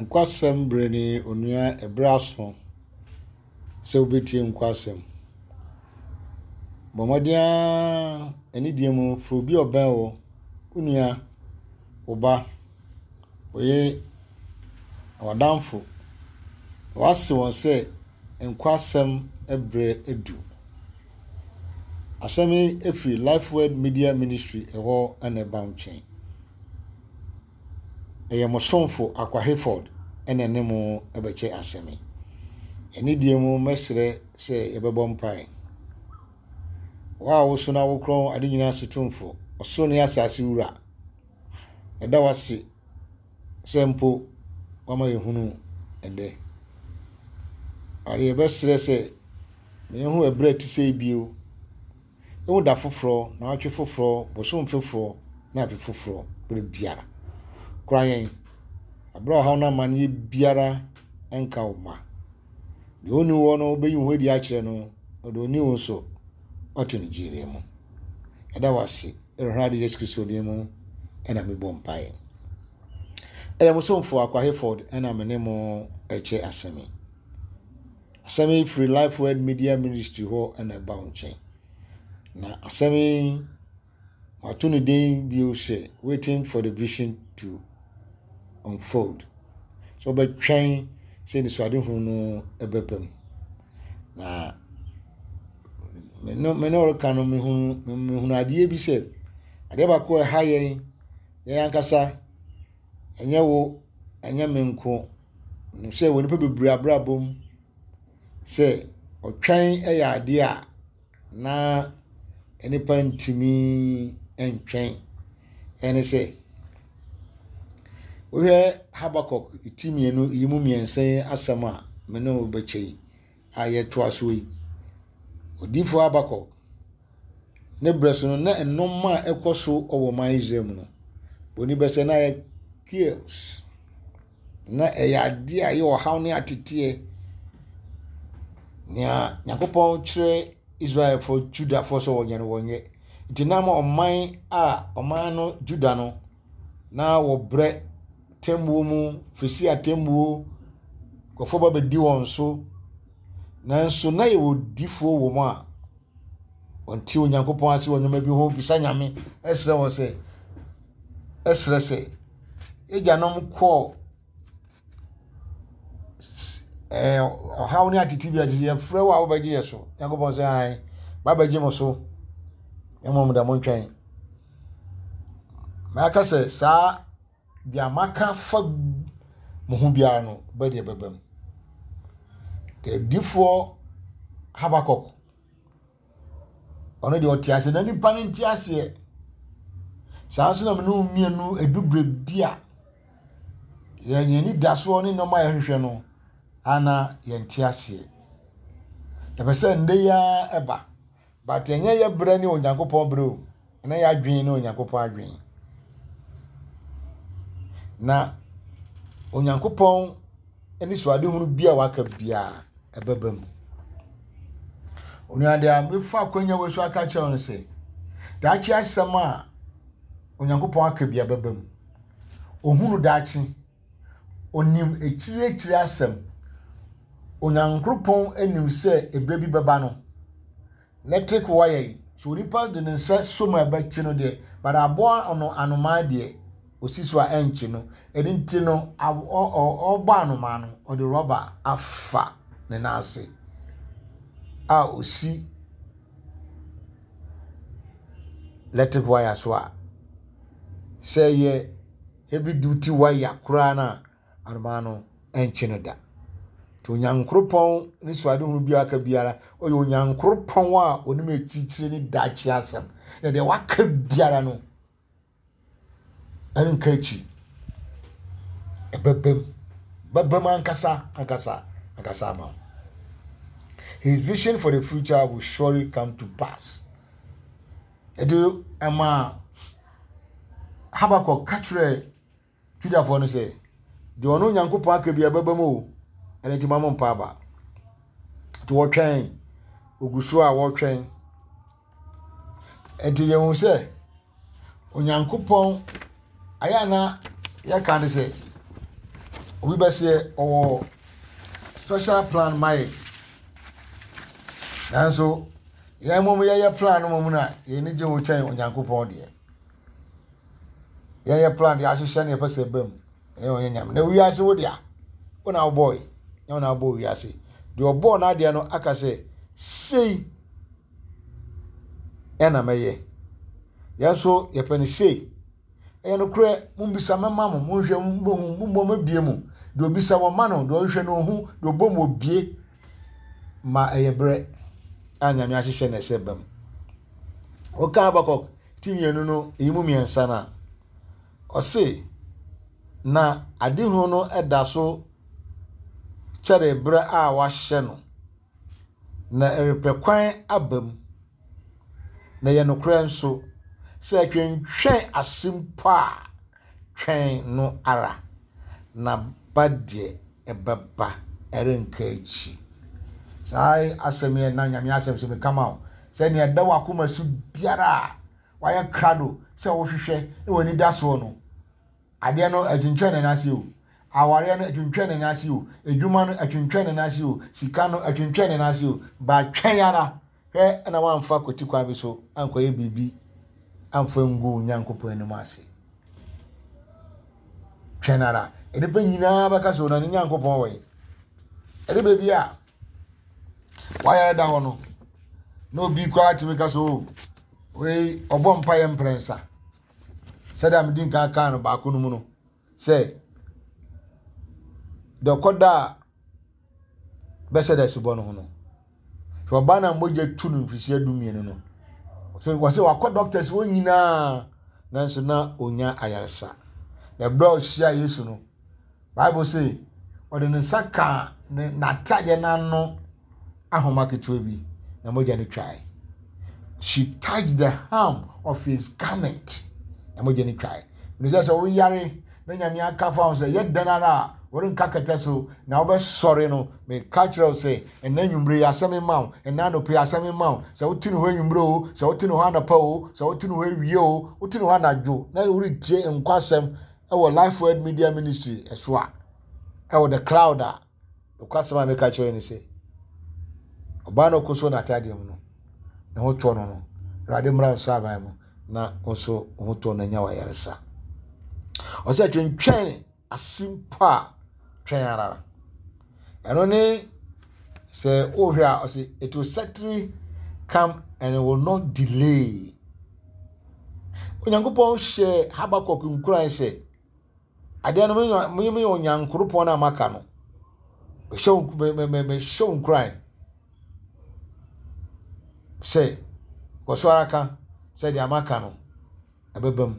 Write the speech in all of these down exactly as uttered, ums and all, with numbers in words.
Nkwasem breni onua ebraso se obetie nkwasem bomodia enidie mu fro bi oban wo onua oba oye wadamfo wase won se nkwasem ebre edu asemi efri Lifeword Media Ministry eho ene bamchen eye mosonfo Akwa Hayford ene nemu ebeche asemi enidie mu mesre se ebebo mpai wa wo so na wo kron ade nyina setumfo oso ne asase wura eda wase sempo wama yehunu ende ari ebesre se mehu ebre ti se bio ewu da foforo na atwe foforo bosom foforo na afi foforo bre biara krayen abro ha na manye biara enka uma de oni wo no be yu hodi a kire no odo ni wo so oto ni jire mu eda wase erhade Yesu Kristo ni mu ena me bompae eya musomfo Akwa Hayford ena me ne mo eche asemi asemi free Lifeword Media Ministry ho ena baunchen na asemi watuni den bio se waiting for the vision to unfold so be twen se ni swade hu no ebepem na me no me no ka no me hu me hu na de bi se ade ba ko ha yen yen ankasa enye wo enye menko no se woni pe bebre abrabom se otwen eya ade a na enipa ntimi entwen ene se oye Habakuk itimienu yimu miensen asama me no bechei aye to aso yi odifo Habakuk ne breso no na enoma ekoso owo man Israel no boni bese na ye kills na eya de aye ohaw ne atete nya Yakopon kire Israel for Judah for so wonye no wonye itinama oman a oman no Judah no na wo bre tembu mu fisi atembu ko fo ba be di won so nanso na ye odifo wo mu a onti Onyankopon ase wonyama bi ho bisa nyame esre wo se esre se ejanom ko eh how ni atitibi atitibi frɛ wo a wo bagye yeso Onyankopon se ai ba bagye mo so emom da mo ntwen ma ka se sa di amaka fa mo hu bia no ba de bebam the difo Habakuk ono de otiase na nipa ne ntiase sa so na me mienu edubre bia ye ni daso ni no ma ye hwehwe no ana ye ntiase e be se nde ya eba but enye ye bre ni Onyankopon bre o na ya adwen ni Onyankopon adwen na Onyankopon eni suade hunu bia waka bia ebebam onuade a mefa kwanya wesu aka che on se daachi asem a Onyankopon aka bia bebam ohunu daachi onim ekire ekire asem Onyankopon enim se ebre bi beba no electric wire so nipa de nsa soma ba chi no de bara abo ono anoma de osiso a enchi no eni nti no ogba anoma no o de rubber afa ne nase a osi electric wire so a say ye heavy duty wire kura na anoma no enchi no da to Onyankopon ni swade hu bia aka biara oye Onyankopon a onim echichire ni dachi asem na de waka biara no enkachi ebebem babem ankasa ankasa ankasa ma his vision for the future will surely come to pass edu ama Habakuk katre Judah for no say de ono Onyankopon aka bia babem o ene ti mamon pa ba to wotwen ogusu a wotwen enti ye hu se Onyankopon ayana ya kan se obi bese or special plan my nanso ya mom ya plan mom na ye ni je wo chen onyankopon de ya ya plan ya hyehyɛ ne pese bam e onye nyam na wi ase wo dia wona boy ya wona boy wi ase de obo na de no aka se sei ena meye ya so ye pani sei e no kure mumbisa mama mo monhwe mbohu mbom mabie mu de obisa wo ma no de ohwe no hu de obom obie ma eyebre anyame ahyehyɛ na sebam o ka Habakuk timienu no eyimu miensa na o se na adehu no eda so kyere bre a wa hye no na erepekwan abam na ye no kure nso se atwentwen asimpa twen no ara na badie ebeba erenka echi sai asemi na nyame asem se me kama se ne da wakoma su biara waya krado se wo hwehwe e wani daso no ade no atwentwen na ase o aware no atwentwen na ase o edwuma no atwentwen na ase o sika no atwentwen na ase o ba twen yara hwe na wamfa kwoti kwa bi so ankoye bibi amfa ngu nyankopon anim ase twenara ede pe nyina baka so na nyankopon we ede be bia waya da hono no bi kwa timika so we obo mpa ye mprensa sada mdin ka ka no ba kunu mu no se de koda beseda subo no hono so bana moje tunu mfisi adumie no so wase wakọ doctors won nyina nanso na onya ayaresa the bro shia Yesu no Bible say ode ne saka na taje na no ahoma keto bi na moja ne try she touched the hem of his garment na moja ne try no say so we yare na nyame aka fa so ye danara worin kakata so na obe sorry no me cultural say en nanwumbre yasame maw en na no pe yasame maw so wotini ho anwumbre o so wotini ho anapa o so wotini ho awie o wotini ho anadwo na wori tie enkwasem e wo Life Word Media Ministry eso a e wo the cloud a enkwasem me cultural ni say oba no koso na tadium no na ho to no no rade mra so aban mu na onso ho to na nya wa yaresa o se twentwen asimpa twenara eno ne se ohia o se it will certainly come and it will not delay onyankopon hye Habakuk nkuran se ade no me me onyankoropon na maka no show me me me show nkuran se ko so araka se di amaka no abebam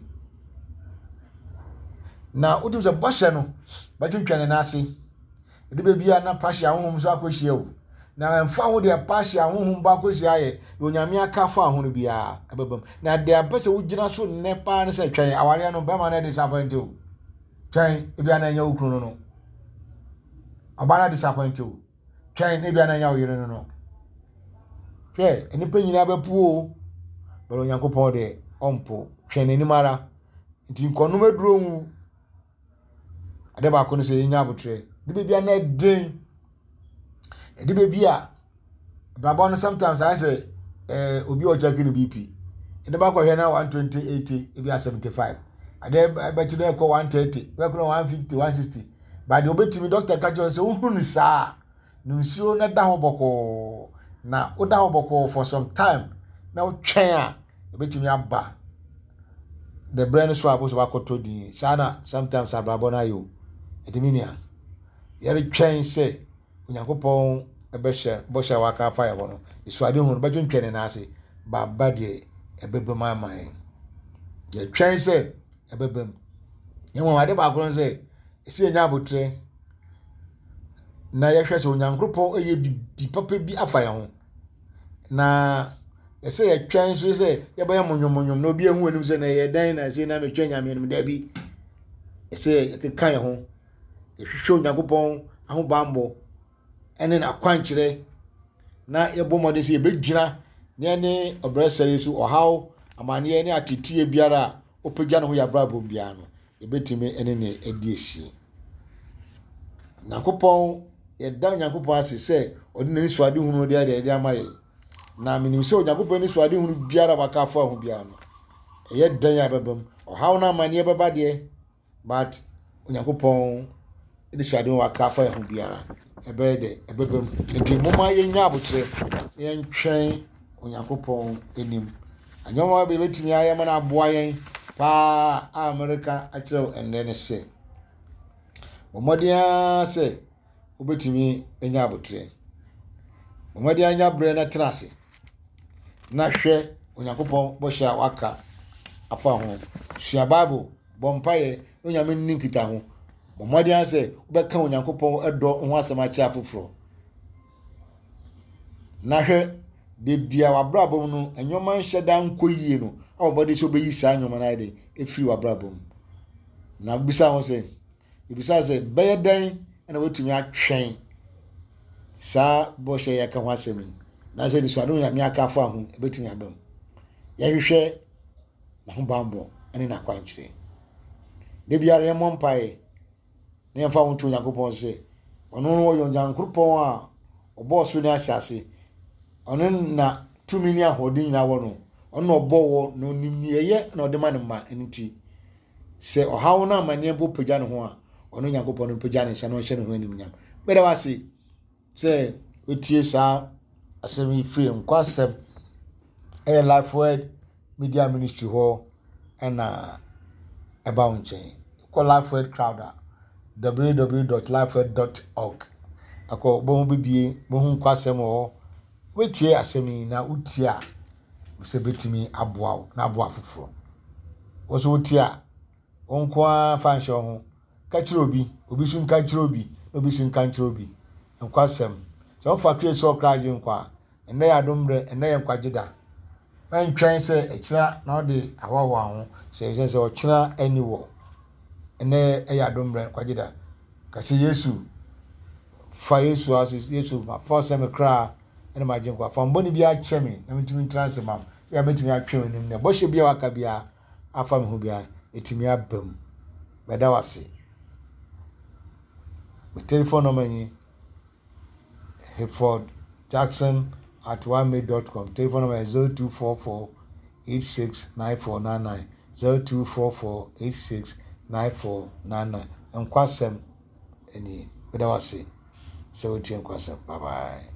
na udim se boshe no batwentwane na ase de bebia na pasha honhom so akohie o na emfa ho de pasha honhom ba akohie aye onyame aka fa ho no bia abebam na de apese wo gina so ne pa ne se twen aware no be ma na disappoint o twen e bia na nya okru no no abana disappoint o twen e bia na nya wo yire no no twen eni pa nyina bepu o bero nyankopon de ompo twen ani mara nti nkono maduro hu ade ba ko no se nya abotre de bebia na den e de bebia brabo no sometimes I say eh obi o check ni B P e de ba ko hwe na one twenty eighty e bia seventy-five ade ba ti de ko one thirty ba ko one fifty one sixty ba de obetimi doctor ka jo se uhunu sa no nsuo na da ho boko na o da ho boko for some time na o twen a obetimi aba the brain so abo so ba ko to din sana sometimes abrabo na yo ediminia yare twen se onyankopon ebehye bosha waka fa ye bono isuade hu no badwentwene na ase baba de ebebem aman ye twen se ebebem yemo ade ba kron se esi enya abotre na ye hwese onyankopon eye bi papa bi afa ye ho na ese ye twen so se ye ba ye monyomonyo na obi ehu anim se na ye dan na se na me twen nyame nim da bi ese ke kan ye ho ehwehwe onyankopon aho bambo ene na kwankyere na yebo mode se yebegyina ne ne obresere su ohaw amane ne atetie biara opagya no ho ya brabo bia no yebetime ene ne ediesie Nyankopɔn yɛda Nyankopɔn ase sɛ ɔde n'ani suade hunu de ade ama yɛ. Na menim sɛ Nyankopɔn ni suade hunu biara waka afɔ ho biara no. Ɛyɛ dan ya bɛbam. Ɔhaw na amane bɛba deɛ, but Nyankopɔn ni suade waka afɔ ho biara. Ɛbɛyɛ de ɛbɛbam. Nti moma yɛnya abotre yɛntwɛn Nyankopɔn anim. Anyoma be betimi ayɛ ma na aboa yɛn pa America akyerɛ ɛnɛ ne sɛ. Momodia sɛ obetimi enya abotre. Momodia anya bre na tenase. Na hwɛ Onyankopɔn bɔhyɛ a waka afa ho. Sua Bible, bompaye, onyame nni nkita ho. Momodia sɛ wobɛka Onyankopɔn ɛdɔ ho asɛm akyerɛ afoforo. Na hwɛ de bia wabrabom no enyoma nhyɛ da nkoyie no awobode so beyi saa enyoma na ide efiri wabrabom. Na bisa ho sɛ ibisa sɛ bɛyɛ dan na wetumi atwɛn saa bɔhyɛ yɛ ka ho asɛm. Na sɛ de so ado nyame aka afa ho ebetumi abam. Yɛhwehwɛ na ho bambo ene na kwankyere. De bia re mo mpae na yɛmfa ho to Nyankopɔn sɛ ɔno no ɔyɛ Nyankopɔn a ɔbɔ so ne ahyase. Ono na tumi ni ahodi nyina wo no ono obo wo no nimnieye na ode ma ne ma enti se ohawo na amane bo pagya ne ho a ono Nyankopɔn no pagya ne nsa no hye ne ho animnyam bere wase se otie sa asemi free nkwasem e Life Word Media Ministry ho na eba unchen ko Life Word crowd w w w dot life word dot org akọ bo hu bibie bo hu nkwasem ho wetie asemi na utia se betimi aboa na aboa foforo wo so utia onkwa fansho ho ka kire obi obi sun ka kire obi obi sun ka kire obi nkwasem so fa kire so kraje nkwa enne ya domre enne ya nkwageda antwen se ekira na ode awawa ho se se se okira aniwo enne ya domre nkwageda kasi Yesu fa Yesu as Yesu ma for some kra ene ma jinkwa fa mboni bia chemi na mitimi transfer ya mitimi atwe nim ne bo hye bia waka bia afa me ho bia etimi abam beda wase my telephone number ni Hayford Jackson at one mail dot com. Telephone number is zero two four four eight six nine four nine nine zero two four four eight six nine four nine nine. Nkwasem eni beda wase. So, bye bye.